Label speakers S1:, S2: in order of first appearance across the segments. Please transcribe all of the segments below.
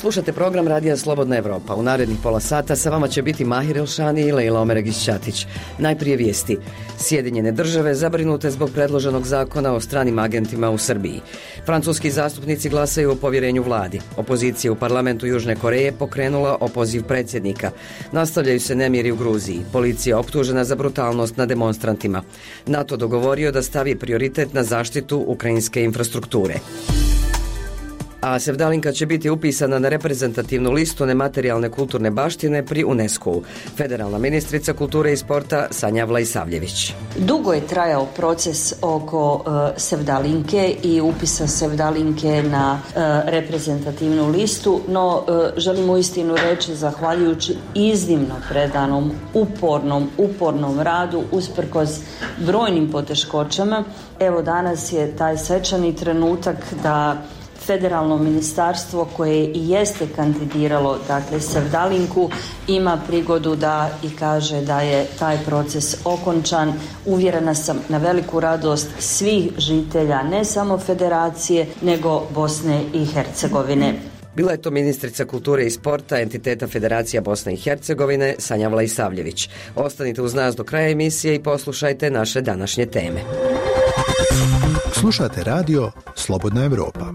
S1: Slušate program Radija Slobodna Evropa. U narednih pola sata sa vama će biti Mahir Elšani i Lejla Omeregić-Ćatić. Najprije vijesti. Sjedinjene države zabrinute zbog predloženog zakona o stranim agentima u Srbiji. Francuski zastupnici glasaju o povjerenju vladi. Opozicija u parlamentu Južne Koreje pokrenula opoziv predsjednika. Nastavljaju se nemiri u Gruziji. Policija optužena za brutalnost na demonstrantima. NATO dogovorio da stavi prioritet na zaštitu ukrajinske infrastrukture. A Sevdalinka će biti upisana na reprezentativnu listu nematerijalne kulturne baštine pri UNESCO-u. Federalna ministrica kulture i sporta Sanja Vlaisavljević.
S2: Dugo je trajao proces oko Sevdalinke i upisa Sevdalinke na reprezentativnu listu, no želim uistinu reći, zahvaljujući iznimno predanom, upornom radu, usprkos brojnim poteškoćama, evo danas je taj svečani trenutak da Federalno ministarstvo koje i jeste kandidiralo, dakle, Sevdalinku, ima prigodu da i kaže da je taj proces okončan. Uvjerena sam na veliku radost svih žitelja, ne samo Federacije, nego Bosne i Hercegovine.
S1: Bila je to ministrica kulture i sporta entiteta Federacija Bosne i Hercegovine Sanja Vlaisavljević. Ostanite uz nas do kraja emisije i poslušajte naše današnje teme.
S3: Slušate radio Slobodna Evropa.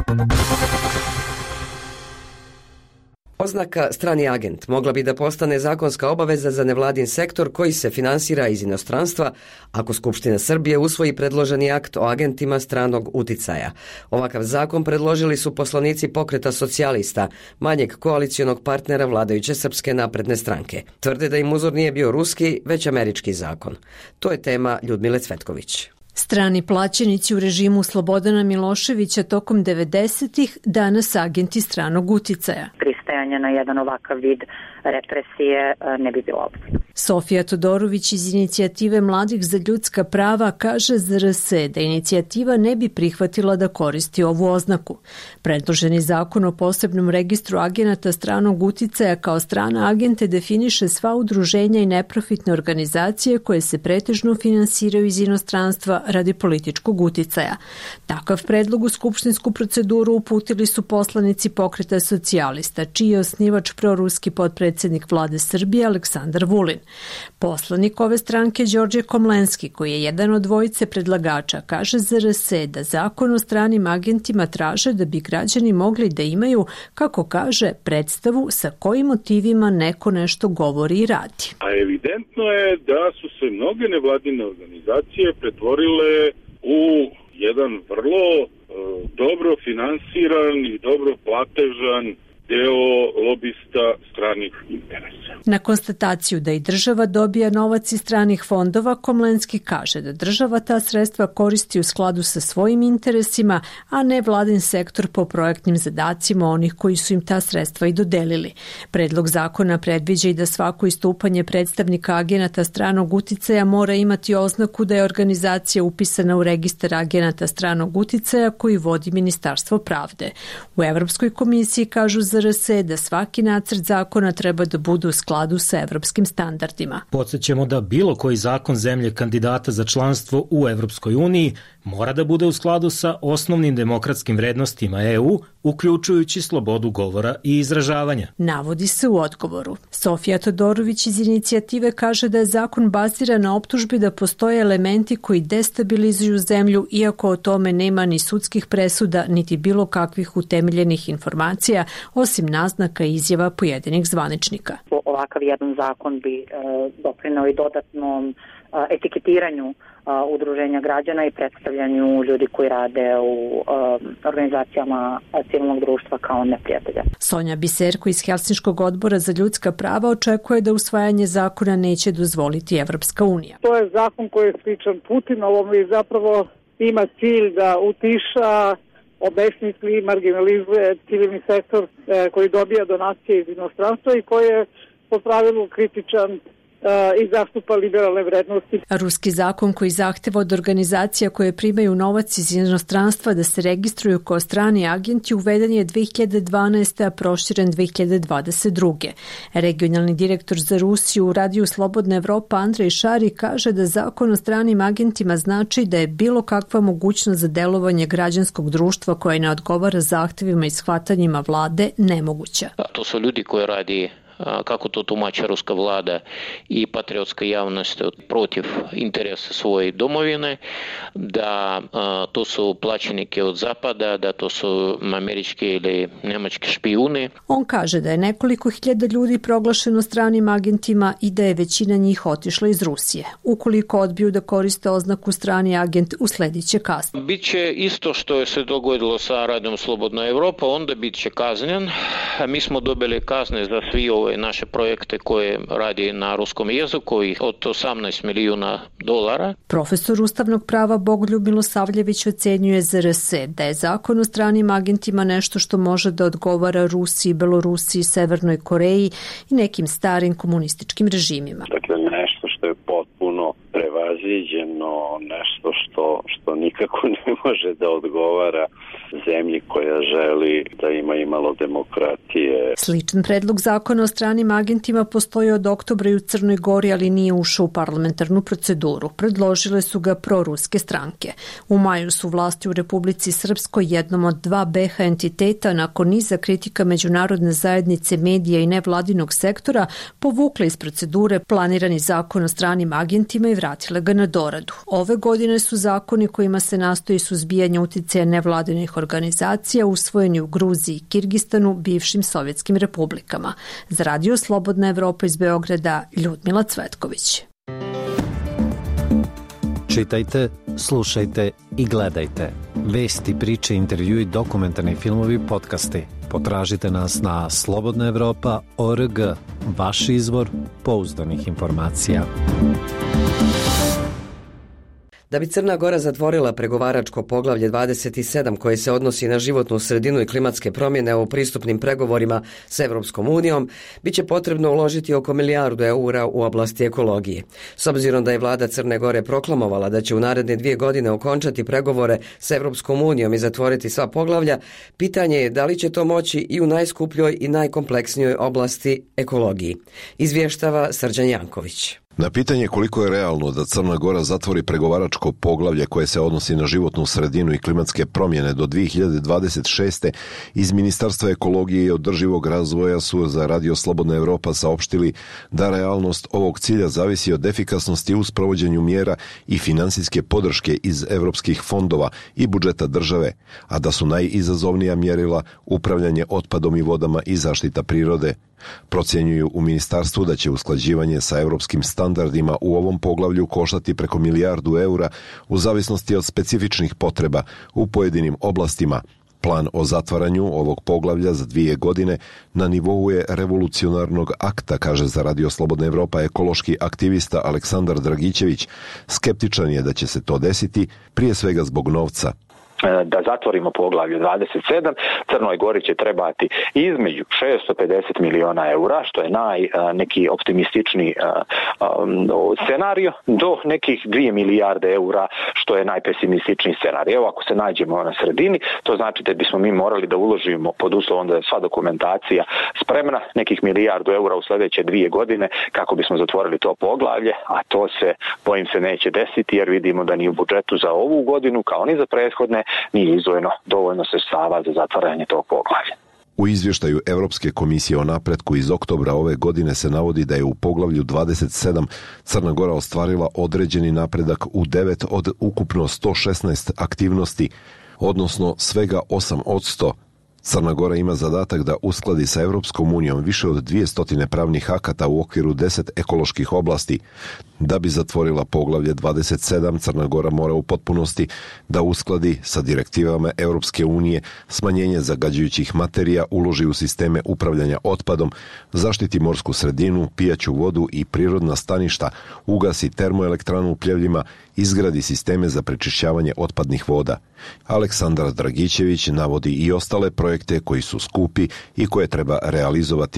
S1: Oznaka strani agent mogla bi da postane zakonska obaveza za nevladin sektor koji se finansira iz inostranstva ako Skupština Srbije usvoji predloženi akt o agentima stranog uticaja. Ovakav zakon predložili su poslanici Pokreta socijalista, manjeg koalicionog partnera vladajuće Srpske napredne stranke. Tvrde da im uzor nije bio ruski, već američki zakon. To je tema Ljudmile Cvetković.
S4: Strani plaćenici u režimu Slobodana Miloševića tokom 90-ih, danas agenti stranog uticaja.
S5: Pristajanje na jedan ovakav vid represije ne bi bilo opcija.
S4: Sofija Todorović iz Inicijative mladih za ljudska prava kaže za RS da inicijativa ne bi prihvatila da koristi ovu oznaku. Predloženi zakon o posebnom registru agenata stranog uticaja kao strana agente definiše sva udruženja i neprofitne organizacije koje se pretežno finansiraju iz inostranstva radi političkog uticaja. Takav predlog u skupštinsku proceduru uputili su poslanici Pokreta socijalista, čiji je osnivač proruski potpredsjednik vlade Srbije Aleksandar Vulin. Poslanik ove stranke Đorđe Komlenski, koji je jedan od dvojice predlagača, kaže za RS da zakon o stranim agentima traže da bi građani mogli da imaju, kako kaže, predstavu sa kojim motivima neko nešto govori i radi.
S6: A evidentno je da su se mnoge nevladine organizacije pretvorile u jedan vrlo dobro finansiran i dobro platežan deo lobista stranih interesa.
S4: Na konstataciju da i država dobija novac iz stranih fondova, Komlenski kaže da država ta sredstva koristi u skladu sa svojim interesima, a ne vladin sektor po projektnim zadacima onih koji su im ta sredstva i dodelili. Predlog zakona predviđa i da svako istupanje predstavnika agenata stranog uticaja mora imati oznaku da je organizacija upisana u registar agenata stranog uticaja koji vodi Ministarstvo pravde. U Evropskoj komisiji kažu za RS da svaki nacrt zakona treba da bude u skladu sa evropskim standardima.
S7: Podsjećamo da bilo koji zakon zemlje kandidata za članstvo u Evropskoj uniji mora da bude u skladu sa osnovnim demokratskim vrednostima EU, uključujući slobodu govora i izražavanja.
S4: Navodi se u odgovoru. Sofija Todorović iz Inicijative kaže da je zakon baziran na optužbi da postoje elementi koji destabilizuju zemlju, iako o tome nema ni sudskih presuda, niti bilo kakvih utemeljenih informacija, osim naznaka i izjava pojedinih zvaničnika.
S5: Ovakav jedan zakon bi doprineo i dodatnom etiketiranju udruženja građana i predstavljanju ljudi koji rade u organizacijama civilnog društva kao neprijatelja.
S4: Sonja Biserko iz Helsinškog odbora za ljudska prava očekuje da usvajanje zakona neće dozvoliti Evropska unija.
S8: To je zakon koji je sličan Putinovom i zapravo ima cilj da utiša, obesmisli i marginalizuje civilni sektor koji dobija donacije iz inostranstva i koji je po pravilu kritičan i zastupa liberalne vrednosti.
S4: Ruski zakon koji zahteva od organizacija koje primaju novac iz inostranstva da se registruju kao strani agenti uveden je 2012. a proširen 2022. Regionalni direktor za Rusiju u radiju Slobodna Evropa Andrej Šari kaže da zakon o stranim agentima znači da je bilo kakva mogućnost za delovanje građanskog društva koje ne odgovara zahtevima i shvatanjima vlade nemoguća.
S9: To su ljudi koji radi, kako to tumači ruska vlada i patriotska javnost, protiv interesa svoje domovine, da to su plaćenike od zapada, da to su američki ili njemački špijuni.
S4: On kaže da je nekoliko hiljada ljudi proglašeno stranim agentima i da je većina njih otišla iz Rusije. Ukoliko odbiju da koriste oznaku strani agent, uslediće kazna.
S9: Biće isto što je se dogodilo sa radom Slobodna Evropa, onda bit će kaznjen. Mi smo dobili kazne za svi ove naše projekte koje radi na ruskom jeziku od $18 milijuna.
S4: Profesor ustavnog prava Bogoljub Milosavljević ocenjuje ZRS da je zakon o stranim agentima nešto što može da odgovara Rusiji, Belorusiji, Severnoj Koreji i nekim starim komunističkim režimima.
S10: Dakle, nešto što je potpuno prevaziđeno, nešto što nikako ne može da odgovara zemlji koja želi da ima imalo demokratije.
S4: Sličan predlog zakona o stranim agentima postoji od oktobra i u Crnoj Gori, ali nije ušao u parlamentarnu proceduru. Predložile su ga proruske stranke. U maju su vlasti u Republici Srpskoj, jednom od 2 BH entiteta, nakon niza kritika međunarodne zajednice, medija i nevladinog sektora, povukle iz procedure planirani zakon o stranim agentima i vratile ga na doradu. Ove godine su zakoni kojima se nastoji suzbijanje uticaja nevladinih organizacija usvojeni u Gruziji i Kirgistanu, bivšim sovjetskim republikama. Za Radio Slobodna Evropa iz Beograda, Ljudmila Cvetković.
S11: Čitajte, slušajte i gledajte. Vesti, priče, intervjui, dokumentarni filmovi, podcasti. Potražite nas na slobodnaevropa.org, vaš izvor pouzdanih informacija.
S1: Da bi Crna Gora zatvorila pregovaračko poglavlje 27 koje se odnosi na životnu sredinu i klimatske promjene u pristupnim pregovorima s Evropskom unijom, bit će potrebno uložiti oko €1.000.000 u oblasti ekologije. S obzirom da je vlada Crne Gore proklamovala da će u naredne 2 godine okončati pregovore s Evropskom unijom i zatvoriti sva poglavlja, pitanje je da li će to moći i u najskupljoj i najkompleksnijoj oblasti ekologiji. Izvještava Srđan Janković.
S12: Na pitanje koliko je realno da Crna Gora zatvori pregovaračko poglavlje koje se odnosi na životnu sredinu i klimatske promjene do 2026. iz Ministarstva ekologije i održivog razvoja su za Radio Slobodna Evropa saopštili da realnost ovog cilja zavisi od efikasnosti u sprovođenju mjera i finansijske podrške iz evropskih fondova i budžeta države, a da su najizazovnija mjerila upravljanje otpadom i vodama i zaštita prirode. Procjenjuju u ministarstvu da će usklađivanje sa evropskim standardima u ovom poglavlju koštati preko €1.000.000 u zavisnosti od specifičnih potreba u pojedinim oblastima. Plan o zatvaranju ovog poglavlja za 2 godine na nivou je revolucionarnog akta, kaže za Radio Slobodna Evropa ekološki aktivista Aleksandar Dragićević. Skeptičan je da će se to desiti, prije svega zbog novca.
S13: Da zatvorimo poglavlje 27, Crnoj Gori će trebati između 650 miliona eura, što je neki optimistični scenario, do nekih 2 milijarde eura, što je najpesimističniji scenarij. Evo, ako se nađemo na sredini, to znači da bismo mi morali da uložimo pod uslovom da je sva dokumentacija spremna, nekih milijardu eura u sljedeće 2 godine kako bismo zatvorili to poglavlje, a to se, bojim se, neće desiti jer vidimo da ni u budžetu za ovu godinu, kao ni za prethodne, nije izdvojeno dovoljno sredstava za zatvaranje tog poglavlja.
S12: U izvještaju Europske komisije o napretku iz oktobra ove godine se navodi da je u poglavlju 27 Crna Gora ostvarila određeni napredak u 9 od ukupno 116 aktivnosti, odnosno svega 8%. Crna Gora ima zadatak da uskladi sa Evropskom unijom više od 200 pravnih akata u okviru 10 ekoloških oblasti. Da bi zatvorila poglavlje 27, Crna Gora mora u potpunosti da uskladi sa direktivama Europske unije smanjenje zagađujućih materija, uloži u sisteme upravljanja otpadom, zaštiti morsku sredinu, pijaću vodu i prirodna staništa, ugasi termoelektranu u Pljevljima, izgradi sisteme za prečišćavanje otpadnih voda. Aleksandar Dragićević navodi i ostale projekte koji su skupi i koje treba realizovati.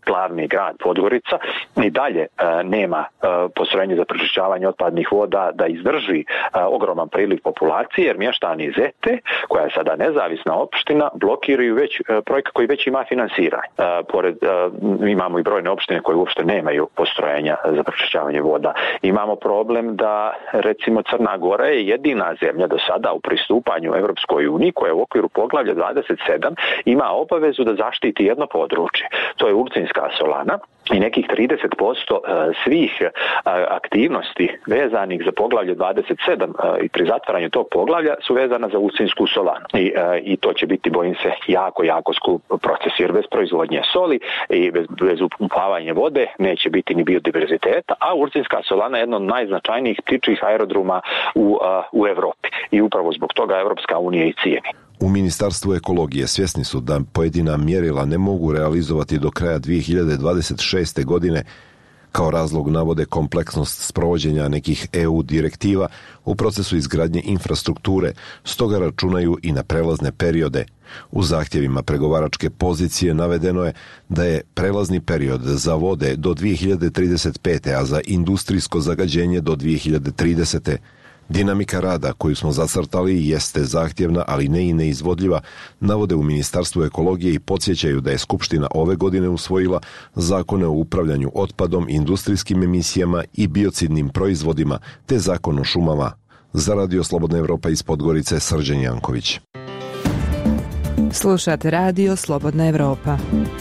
S13: glavni grad Podgorica i dalje nema postrojenje za prečišćavanje otpadnih voda da izdrži ogroman priliv populacije, jer mještani Zete, koja je sada nezavisna opština, blokiraju već projekat koji već ima finansiranje. Pored imamo i brojne opštine koje uopšte nemaju postrojenja za prečišćavanje voda. Imamo problem da recimo Crna Gora je jedina zemlja do sada u pristupanju Evropskoj uniji koja u okviru poglavlja 27 ima obavezu da zaštiti jedno područje. To je Ulcinska solana i nekih 30% svih aktivnosti vezanih za poglavlje 27 i pri zatvaranju tog poglavlja su vezana za Ulcinsku solanu. I to će biti, bojim se, jako skup proces, jer bez proizvodnje soli i bez upumpavanja vode neće biti ni biodiverziteta, a Ulcinska solana je jedna od najznačajnijih ptičjih aerodroma u Evropi. I upravo zbog toga Evropska unija i cijeni.
S12: U Ministarstvu ekologije svjesni su da pojedina mjerila ne mogu realizovati do kraja 2026. godine. Kao razlog navode kompleksnost sprovođenja nekih EU direktiva u procesu izgradnje infrastrukture, stoga računaju i na prelazne periode. U zahtjevima pregovaračke pozicije navedeno je da je prelazni period za vode do 2035. a za industrijsko zagađenje do 2030. Dinamika rada koju smo zacrtali jeste zahtjevna, ali ne i neizvodljiva, navode u Ministarstvu ekologije i podsjećaju da je Skupština ove godine usvojila zakone o upravljanju otpadom, industrijskim emisijama i biocidnim proizvodima, te zakon o šumama. Za Radio Slobodna Evropa iz Podgorice, Srđan Janković.
S14: Slušate Radio Slobodna Evropa.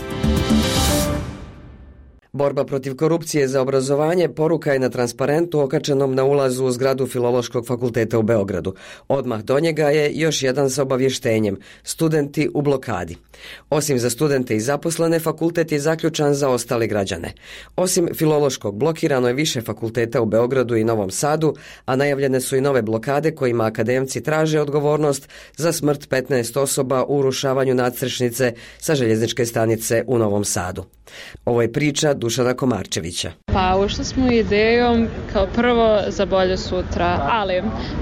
S1: Borba protiv korupcije za obrazovanje poruka je na transparentu okačenom na ulazu u zgradu Filološkog fakulteta u Beogradu. Odmah do njega je još jedan sa obavještenjem: studenti u blokadi. Osim za studente i zaposlene, fakultet je zaključan za ostale građane. Osim Filološkog, blokirano je više fakulteta u Beogradu i Novom Sadu, a najavljene su i nove blokade kojima akademci traže odgovornost za smrt 15 osoba u urušavanju nadstrešnice sa željezničke stanice u Novom Sadu. Ovo je priča Dušana Komarčevića.
S15: Pa ušli smo idejom kao prvo za bolje sutra, ali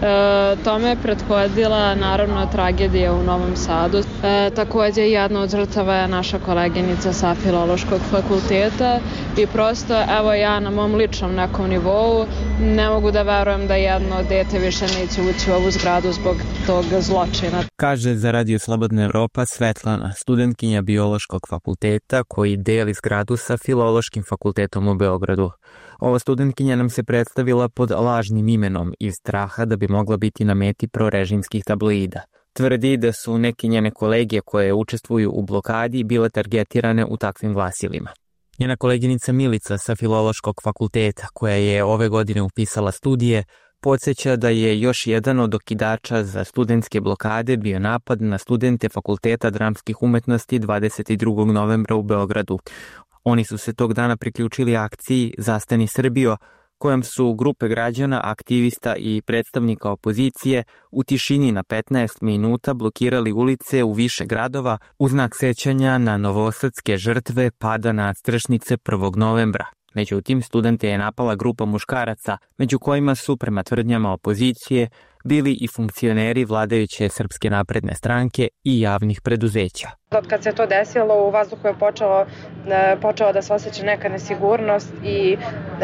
S15: tome je prethodila naravno tragedija u Novom Sadu. Također jedna od žrtava je naša koleginica sa Filološkog fakulteta i prosto evo ja na mom ličnom nekom nivou ne mogu da verujem da jedno dete više neće ući u ovu zgradu zbog tog zločina.
S16: Kaže za Radio Slobodna Evropa Svetlana, studentkinja Biološkog fakulteta koji deli zgradu sa Filološkim fakultetom u Beogradu. Ova studentkinja nam se predstavila pod lažnim imenom iz straha da bi mogla biti na meti prorežimskih tabloida. Tvrdi da su neke njene kolege koje učestvuju u blokadi bile targetirane u takvim glasilima. Njena koleginica Milica sa Filološkog fakulteta, koja je ove godine upisala studije, podsjeća da je još jedan od okidača za studentske blokade bio napad na studente Fakulteta dramskih umetnosti 22. novembra u Beogradu. Oni su se tog dana priključili akciji Zastani Srbijo, kojom su grupe građana, aktivista i predstavnika opozicije u tišini na 15 minuta blokirali ulice u više gradova u znak sećanja na novosadske žrtve pada nadstrešnice 1. novembra. Međutim, studente je napala grupa muškaraca, među kojima su, prema tvrdnjama opozicije, bili i funkcioneri vladajuće Srpske napredne stranke i javnih preduzeća.
S17: Od kad se to desilo, u vazduhu je počela da se osjeća neka nesigurnost i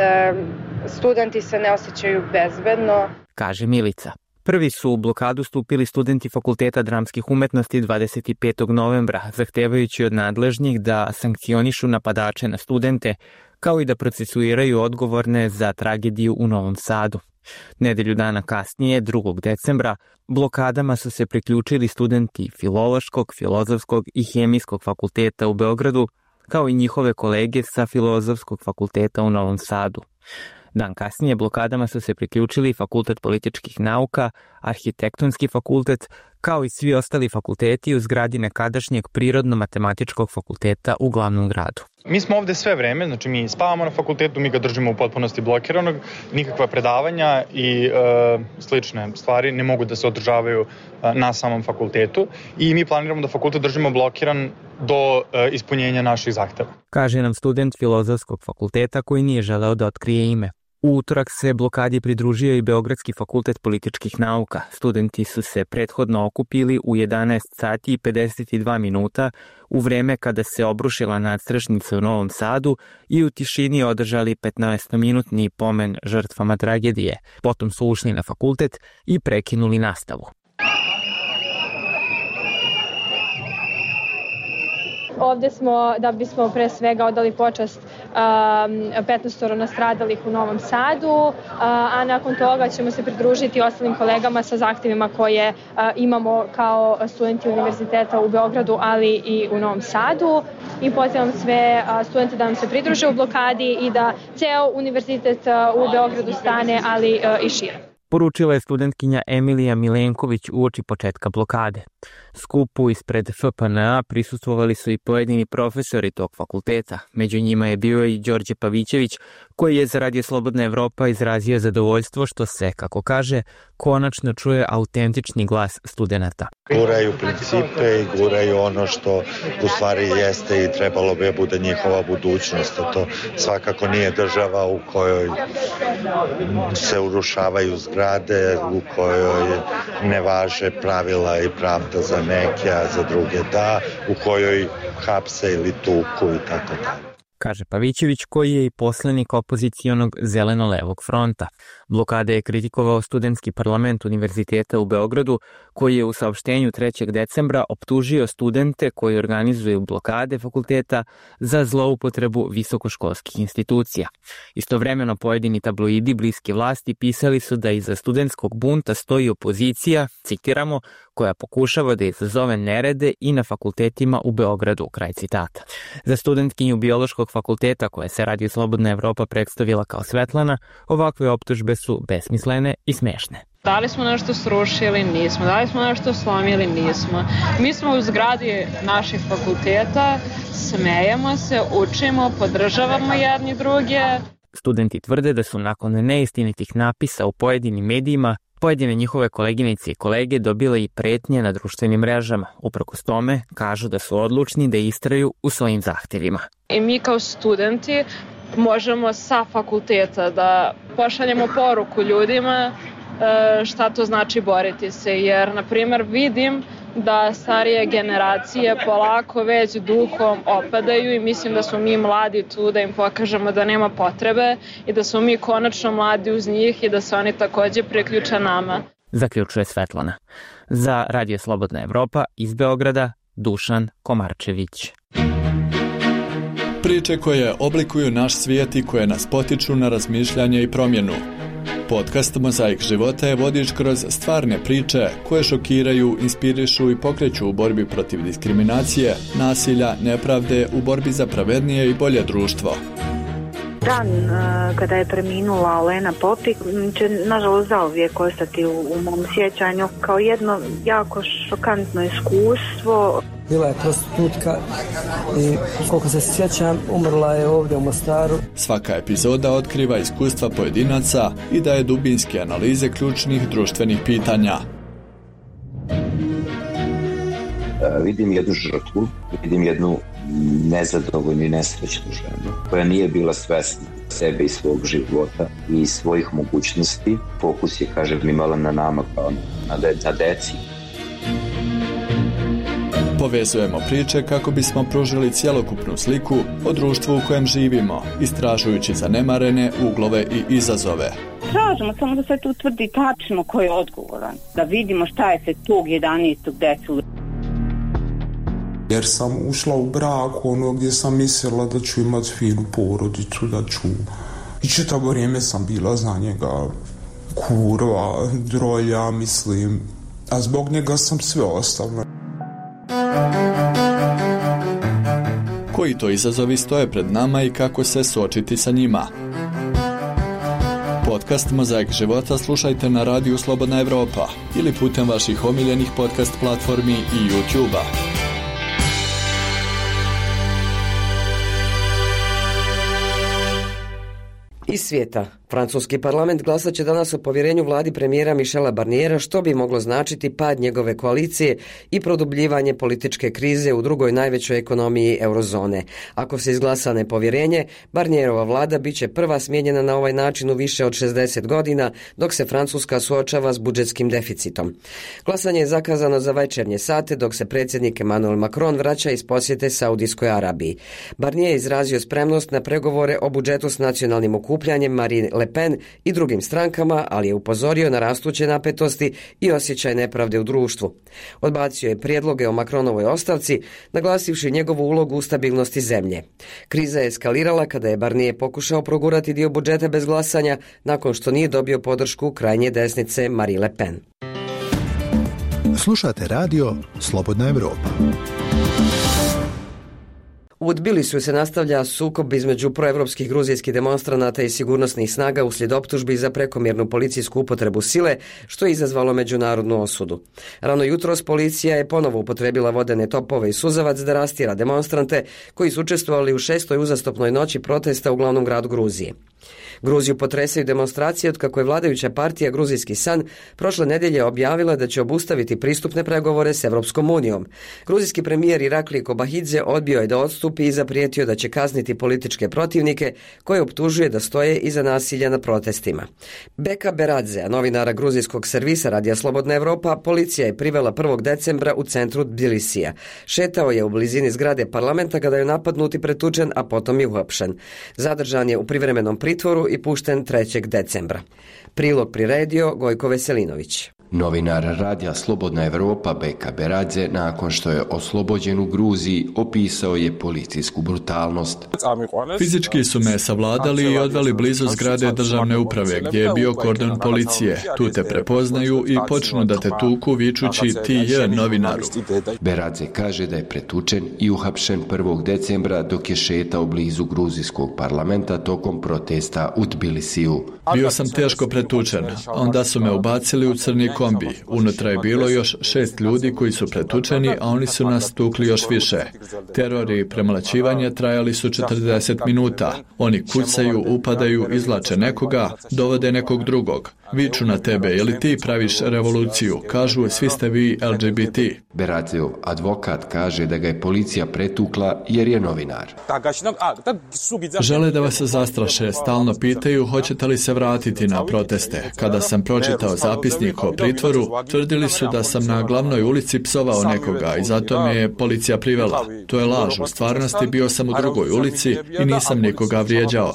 S17: studenti se ne osjećaju bezbedno,
S16: kaže Milica. Prvi su u blokadu stupili studenti Fakulteta dramskih umetnosti 25. novembra, zahtevajući od nadležnih da sankcionišu napadače na studente, kao i da procesuiraju odgovorne za tragediju u Novom Sadu. Nedelju dana kasnije, 2. decembra, blokadama su se priključili studenti Filološkog, Filozofskog i Hemijskog fakulteta u Beogradu, kao i njihove kolege sa Filozofskog fakulteta u Novom Sadu. Dan kasnije blokadama su se priključili Fakultet političkih nauka, Arhitektonski fakultet, kao i svi ostali fakulteti u zgradi nekadašnjeg Prirodno-matematičkog fakulteta u glavnom gradu.
S18: Mi smo ovde sve vreme, znači mi spavamo na fakultetu, mi ga držimo u potpunosti blokiranog, nikakva predavanja i slične stvari ne mogu da se održavaju na samom fakultetu i mi planiramo da fakultet držimo blokiran do ispunjenja naših zahteva.
S16: Kaže nam student Filozofskog fakulteta koji nije želeo da otkrije ime. U utorak se blokadi pridružio i Beogradski fakultet političkih nauka. Studenti su se prethodno okupili u 11 sati i 52 minuta u vreme kada se obrušila nadstrešnica u Novom Sadu i u tišini održali 15-minutni pomen žrtvama tragedije. Potom su ušli na fakultet i prekinuli nastavu.
S19: Ovde smo da bismo pre svega odali počast 15 nastradalih u Novom Sadu, a nakon toga ćemo se pridružiti ostalim kolegama sa zahtevima koje imamo kao studenti univerziteta u Beogradu, ali i u Novom Sadu. I pozivam sve studente da nam se pridruže u blokadi i da ceo univerzitet u Beogradu stane, ali i šire.
S16: Poručila je studentkinja Emilija Milenković uoči početka blokade. Skupu ispred FPN-a prisustvovali su i pojedini profesori tog fakulteta. Među njima je bio i Đorđe Pavićević, koji je za Radio Slobodna Evropa izrazio zadovoljstvo što se, kako kaže, konačno čuje autentični glas studenata.
S20: Guraju principe i guraju ono što u stvari jeste i trebalo bi bude njihova budućnost. To svakako nije država u kojoj se urušavaju zgrade, u kojoj ne važe pravila i pravda za neke, a za druge da, u kojoj hapse ili tuku i tako da.
S16: Kaže Pavićević, koji je i poslanik opozicionog Zeleno-levog fronta. Blokada je kritikovao studentski parlament Univerziteta u Beogradu, koji je u saopštenju 3. decembra optužio studente koji organizuju blokade fakulteta za zloupotrebu visokoškolskih institucija. Istovremeno pojedini tabloidi bliski vlasti pisali su da iza studentskog bunta stoji opozicija, citiramo, koja pokušava da izazove nerede i na fakultetima u Beogradu, kraj citata. Za studentkinju Biološkog fakulteta, koja se Radio Slobodna Evropa predstavila kao Svetlana, ovakve optužbe su besmislene i smešne.
S15: Da li smo nešto srušili? Nismo. Da li smo nešto slomili? Nismo. Mi smo u zgradi naših fakulteta, smejemo se, učimo, podržavamo jedni druge.
S16: Studenti tvrde da su nakon neistinitih napisa u pojedinim medijima pojedine njihove koleginice i kolege dobile i pretnje na društvenim mrežama. Uprkos tome, kažu da su odlučni da istraju u svojim zahtevima.
S15: I mi kao studenti možemo sa fakulteta da pošaljemo poruku ljudima šta to znači boriti se, jer, na primjer, vidim da starije generacije polako već duhom opadaju i mislim da smo mi mladi tu da im pokažemo da nema potrebe i da smo mi konačno mladi uz njih i da se oni takođe priključe nama.
S16: Zaključuje Svetlana. Za Radio Slobodna Evropa iz Beograda, Dušan Komarčević.
S21: Priče koje oblikuju naš svijet i koje nas potiču na razmišljanje i promjenu. Podcast Mozaik života je vodič kroz stvarne priče koje šokiraju, inspirišu i pokreću u borbi protiv diskriminacije, nasilja, nepravde, u borbi za pravednije i bolje društvo.
S22: Dan kada je preminula Olena Popik će nažalost zauvijek ostati u mom sjećanju kao jedno jako šokantno iskustvo.
S23: Bila je prostitutka i koliko se sjećam umrla je ovdje u Mostaru.
S21: Svaka epizoda otkriva iskustva pojedinaca i daje dubinske analize ključnih društvenih pitanja.
S24: Vidim jednu žrtvu, vidim jednu nezadovoljnu i nesrećnu ženu koja nije bila svesna sebe i svog života i svojih mogućnosti. Fokus je, kažem, imala na nama kao na deci.
S21: Povezujemo priče kako bismo pružili cjelokupnu sliku o društvu u kojem živimo, istražujući zanemarene uglove i izazove.
S22: Tražimo samo da se tu utvrdi tačno ko je odgovoran, da vidimo šta je se tog 11. desilo.
S25: Jer sam ušla u brak gdje sam mislila da ću imati finu porodicu, da ću... I čitavo vrijeme sam bila za njega kurva, drolja, mislim, a zbog njega sam sve ostavila.
S21: Koji to izazovi stoje pred nama i kako se suočiti sa njima? Podcast Mozaik života slušajte na Radiju Slobodna Evropa ili putem vaših omiljenih podcast platformi i YouTube-a.
S1: Iz svijeta. Francuski parlament glasat će danas o povjerenju vladi premijera Michela Barniera, što bi moglo značiti pad njegove koalicije i produbljivanje političke krize u drugoj najvećoj ekonomiji eurozone. Ako se izglasa nepovjerenje, Barnierova vlada bit će prva smijenjena na ovaj način u više od 60 godina, dok se Francuska suočava s budžetskim deficitom. Glasanje je zakazano za večernje sate, dok se predsjednik Emmanuel Macron vraća iz posjete Saudijskoj Arabiji. Barnier je izrazio spremnost na pregovore o budžetu s nacionalnim okupljanjem Marine Le Pen i drugim strankama, ali je upozorio na rastuće napetosti i osjećaj nepravde u društvu. Odbacio je prijedloge o Macronovoj ostavci, naglasivši njegovu ulogu u stabilnosti zemlje. Kriza je eskalirala kada je Barnier pokušao progurati dio budžeta bez glasanja, nakon što nije dobio podršku krajnje desnice Marine Le Pen.
S2: Slušate radio Slobodna Evropa.
S1: U Tbilisiju se nastavlja sukob između proevropskih gruzijskih demonstranata i sigurnosnih snaga uslijed optužbi za prekomjernu policijsku upotrebu sile, što je izazvalo međunarodnu osudu. Rano jutros policija je ponovo upotrebila vodene topove i suzavac da rastjera demonstrante koji su učestvovali u 6. uzastopnoj noći protesta u glavnom gradu Gruzije. Gruziju potresaju demonstracije otkako je vladajuća partija Gruzijski san prošle nedjelje objavila da će obustaviti pristupne pregovore s Evropskom unijom. Gruzijski premijer Irakli Kobahidze odbio je da odstupi i zaprijetio da će kazniti političke protivnike koje optužuje da stoje iza nasilja na protestima. Beka Beradzea, novinara gruzijskog servisa Radija Slobodna Evropa, policija je privela 1. decembra u centru Tbilisija. Šetao je u blizini zgrade parlamenta kada je napadnut i pretučen, a potom je uhapšen. Zadržan je u privremenom pritvoru i pušten 3. decembra. Prilog priredio Gojko Veselinović.
S3: Novinar Radija Slobodna Evropa Beka Beradze, nakon što je oslobođen u Gruziji, opisao je policijsku brutalnost.
S21: Fizički su me savladali i odveli blizu zgrade državne uprave, gdje je bio kordon policije. Tu te prepoznaju i počnu da te tuku vičući ti je novinaru.
S3: Beradze kaže da je pretučen i uhapšen 1. decembra dok je šetao blizu gruzijskog parlamenta tokom protesta u Tbilisiju.
S21: Bio sam teško pretučen, onda su me ubacili u crni kombi. Unutra je bilo još 6 ljudi koji su pretučeni, a oni su nas tukli još više. Teror i premlaćivanje trajali su 40 minuta. Oni kucaju, upadaju, izvlače nekoga, dovode nekog drugog. Viču na tebe, je li ti praviš revoluciju? Kažu, svi ste vi LGBT.
S3: Beradzeov advokat kaže da ga je policija pretukla jer je novinar.
S21: Žele da vas zastraše, stalno pitaju hoćete li se vratiti na proteste. Kada sam pročitao zapisnik o pritvoru, tvrdili su da sam na glavnoj ulici psovao nekoga i zato me je policija privela. To je laž, u stvarnosti bio sam u drugoj ulici i nisam nikoga vrijeđao.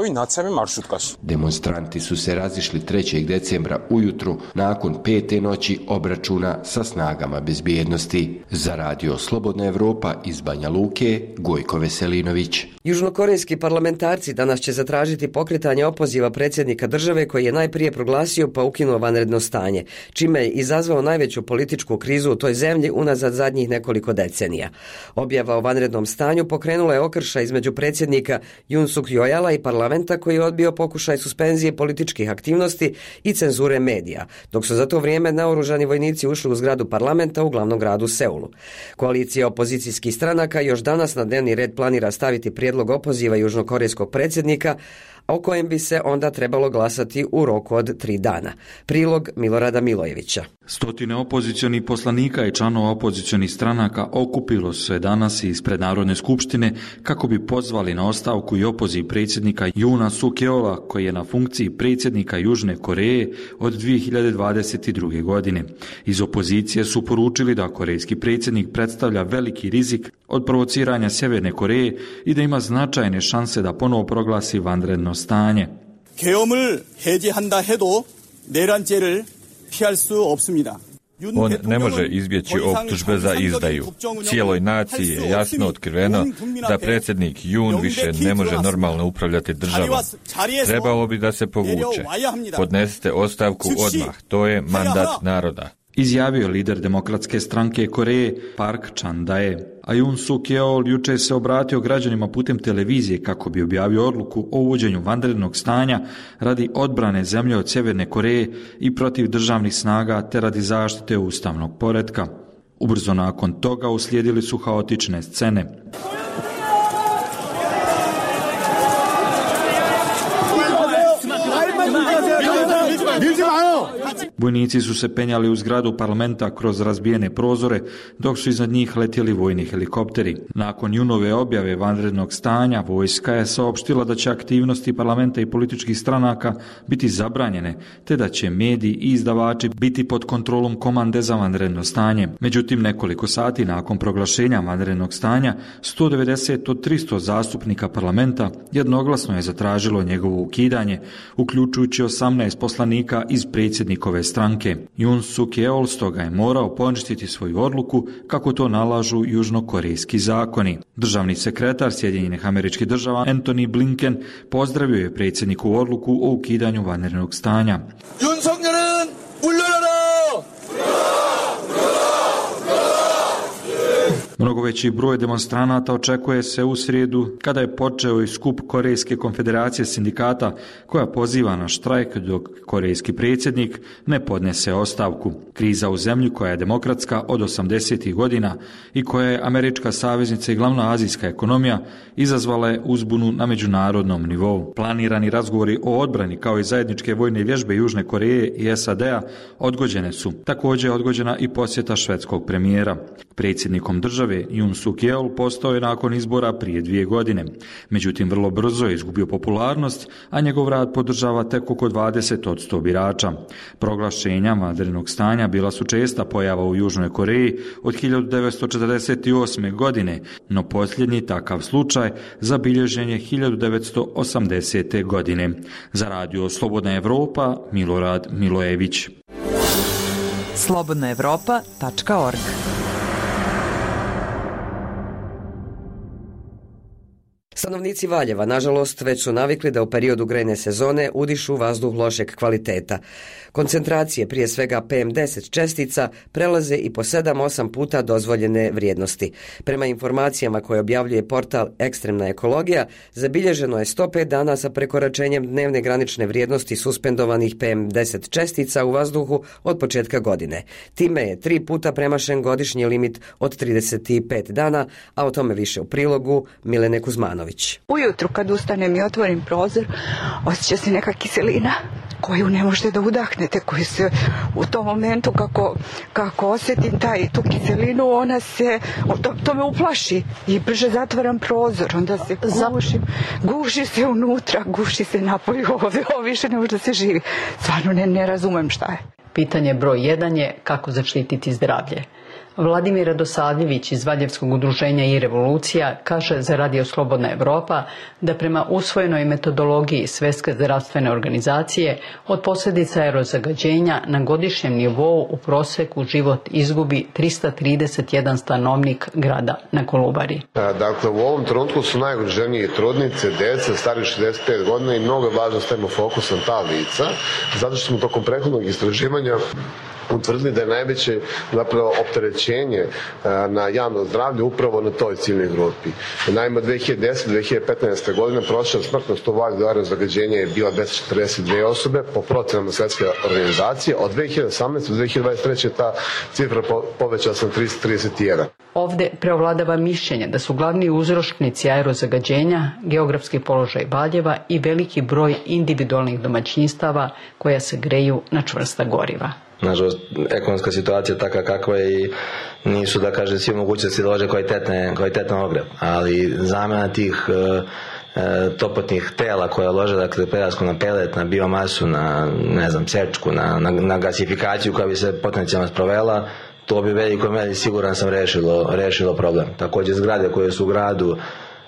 S3: Demonstranti su se razišli 3. decembra ujutru nakon 5. noći obračuna sa snagama bezbjednosti. Za Radio Slobodna Evropa iz Banja Luke, Gojko Veselinović.
S1: Južnokorejski parlamentarci danas će zatražiti pokretanje opoziva predsjednika države koji je najprije proglasio pa ukinuo vanredno stanje, čime je izazvao najveću političku krizu u toj zemlji unazad zadnjih nekoliko decenija. Objava o vanrednom stanju pokrenula je okršaj između predsjednika Yoon Suk Yeola i parlamenta koji je odbio pokušaj suspenzije političkih aktivnosti i cenzure medija, dok su za to vrijeme naoružani vojnici ušli u zgradu parlamenta u glavnom gradu Seulu. Koalicija opozicijskih stranaka još danas na dnevni red planira staviti prijedlog opoziva južnokorejskog predsjednika, o kojem bi se onda trebalo glasati u roku od 3 dana. Prilog Milorada Milojevića.
S5: Stotine opozicionih poslanika i članova opozicionih stranaka okupilo se danas ispred Narodne skupštine kako bi pozvali na ostavku i opoziv predsjednika Yoona Suk Yeola, koji je na funkciji predsjednika Južne Koreje od 2022. godine. Iz opozicije su poručili da korejski predsjednik predstavlja veliki rizik od provociranja Sjeverne Koreje i da ima značajne šanse da ponovo proglasi vanredno stanje.
S6: 계엄을 해제한다 해도 내란죄를 피할 수 없습니다.
S7: On ne može izbjeći optužbe za izdaju. Cijeloj naciji je jasno otkriveno da predsjednik Yoon više ne može normalno upravljati državom. Trebalo bi da se povuče. Podnesite ostavku odmah. To je mandat naroda.
S5: Izjavio lider Demokratske stranke Koreje Park Chan-dae. A Yoon Suk Yeol jučer se obratio građanima putem televizije kako bi objavio odluku o uvođenju vanrednog stanja radi odbrane zemlje od Sjeverne Koreje i protiv državnih snaga te radi zaštite ustavnog poretka. Ubrzo nakon toga uslijedili su haotične scene. Vojnici su se penjali u zgradu parlamenta kroz razbijene prozore, dok su iznad njih letjeli vojni helikopteri. Nakon junove objave vanrednog stanja, vojska je saopštila da će aktivnosti parlamenta i političkih stranaka biti zabranjene, te da će mediji i izdavači biti pod kontrolom komande za vanredno stanje. Međutim, nekoliko sati nakon proglašenja vanrednog stanja, 190 od 300 zastupnika parlamenta jednoglasno je zatražilo njegovo ukidanje, uključujući 18 poslanika iz predsjednikove stranke. Yoon Suk Yeol stoga je morao poništiti svoju odluku kako to nalažu južnokorejski zakoni. Državni sekretar Sjedinjenih Američkih Država Antony Blinken pozdravio je predsjednikovu odluku o ukidanju vanrednog stanja.
S4: 윤석열은 물러나라!
S5: Mnogo veći broj demonstranata očekuje se u srijedu kada je počeo i skup Korejske konfederacije sindikata koja poziva na štrajk dok korejski predsjednik ne podnese ostavku. Kriza u zemlji koja je demokratska od 80. godina i koja je američka saveznica i glavna azijska ekonomija izazvala je uzbunu na međunarodnom nivou. Planirani razgovori o odbrani kao i zajedničke vojne vježbe Južne Koreje i SAD-a odgođene su. Također je odgođena i posjeta švedskog premijera. Predsjednikom države Yoon Suk Yeol postao je nakon izbora prije 2 godine. Međutim, vrlo brzo je izgubio popularnost, a njegov rad podržava tek oko 20% birača. Proglašenja vanrednog stanja bila su česta pojava u Južnoj Koreji od 1948. godine, no posljednji takav slučaj zabilježen je 1980. godine. Za radio Slobodna Evropa, Milorad Milojević.
S14: slobodnaevropa.org.
S1: Stanovnici Valjeva, nažalost, već su navikli da u periodu grejne sezone udišu vazduh lošeg kvaliteta. Koncentracije, prije svega PM10 čestica, prelaze i po 7-8 puta dozvoljene vrijednosti. Prema informacijama koje objavljuje portal Ekstremna ekologija, zabilježeno je 105 dana sa prekoračenjem dnevne granične vrijednosti suspendovanih PM10 čestica u vazduhu od početka godine. Time je 3 puta premašen godišnji limit od 35 dana, a o tome više u prilogu Milene Kuzmanović.
S8: Ujutru kad ustanem i otvorim prozor, osjeća se neka kiselina koju ne možete da udahnete, koju se u tom momentu kako osjetim tu kiselinu, ona se, to me uplaši i brže zatvaram prozor, onda se guši se unutra, guši se napolju, ovo više ne može da se živi. Stvarno ne razumem šta je.
S9: Pitanje broj 1 je kako zaštititi zdravlje. Vladimir Radosavljević iz Valjevskog udruženja i Revolucija kaže za Radio Slobodna Evropa da prema usvojenoj metodologiji Svjetske zdravstvene organizacije od posljedica aerozagađenja na godišnjem nivou u prosjeku život izgubi 331 stanovnik grada na Kolubari.
S10: Dakle, u ovom trenutku su najugroženije trudnice, djeca, stari 65 godina i mnogo je važno stavimo fokus na ta lica, zato što smo tokom prethodnog istraživanja utvrdili da je najveće zapravo opterećenje na javno zdravlje upravo na toj ciljnoj grupi. Naime, 2010-2015. godine prosječna smrtnost u Valjevu od aerozagađenja je bila 242 osobe po procenama Svjetske organizacije. Od 2018. do 2023. ta cifra povećala se na 331.
S9: Ovdje preovladava mišljenje da su glavni uzročnici aerozagađenja geografski položaj Valjeva i veliki broj individualnih domaćinstava koja se greju na čvrsta goriva.
S11: Nažalost, ekonomska situacija je takva kakva je i nisu, da kaže, svi mogućnosti da lože kvalitetan ogreb, ali zamjena tih toplotnih tela koje lože, dakle, prelasku na pelet, na biomasu, na, sečku, na gasifikaciju koja bi se potencijalno sprovela, to bi veliko meri, siguran sam, rešilo problem. Također zgrade koje su u gradu,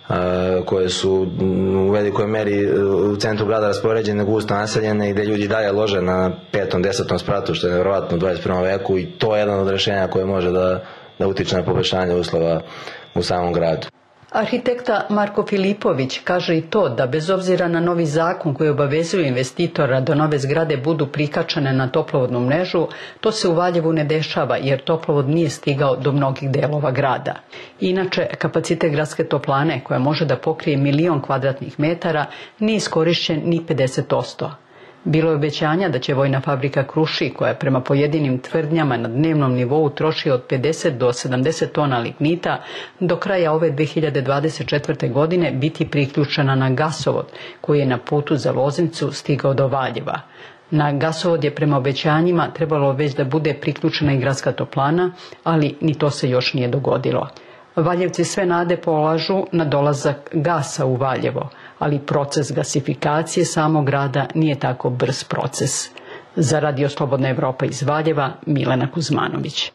S11: koje su u velikoj meri u centru grada raspoređene, gusto naseljene i gdje ljudi dalje lože na 5. 10. spratu, što je nevjerovatno u 21. veku, i to je jedan od rješenja koje može da utiče na poboljšanje uslova u samom gradu.
S9: Arhitekta Marko Filipović kaže i to da bez obzira na novi zakon koji obavezuje investitora da nove zgrade budu prikačene na toplovodnu mrežu, to se u Valjevu ne dešava jer toplovod nije stigao do mnogih delova grada. Inače, kapacitet gradske toplane, koja može da pokrije 1.000.000 kvadratnih metara, nije iskorišćen ni 50%. Bilo je obećanja da će vojna fabrika Krušik, koja prema pojedinim tvrdnjama na dnevnom nivou troši od 50 do 70 tona lignita, do kraja ove 2024. godine biti priključena na gasovod koji je na putu za Loznicu stigao do Valjeva. Na gasovod je prema obećanjima trebalo već da bude priključena i gradska toplana, ali ni to se još nije dogodilo. Valjevci sve nade polažu na dolazak gasa u Valjevo, ali proces gasifikacije samog grada nije tako brz proces. Za Radio Slobodna Evropa iz Valjeva, Milena Kuzmanović.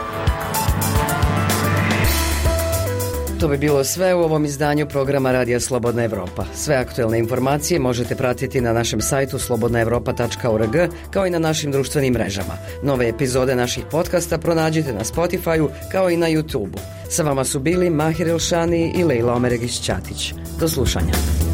S1: To bi bilo sve u ovom izdanju programa Radija Slobodna Evropa. Sve aktuelne informacije možete pratiti na našem sajtu slobodnaevropa.org kao i na našim društvenim mrežama. Nove epizode naših podcasta pronađite na Spotify-u kao i na YouTube-u. Sa vama su bili Mahir Elšani i Lejla Omeregić-Ćatić. Do slušanja.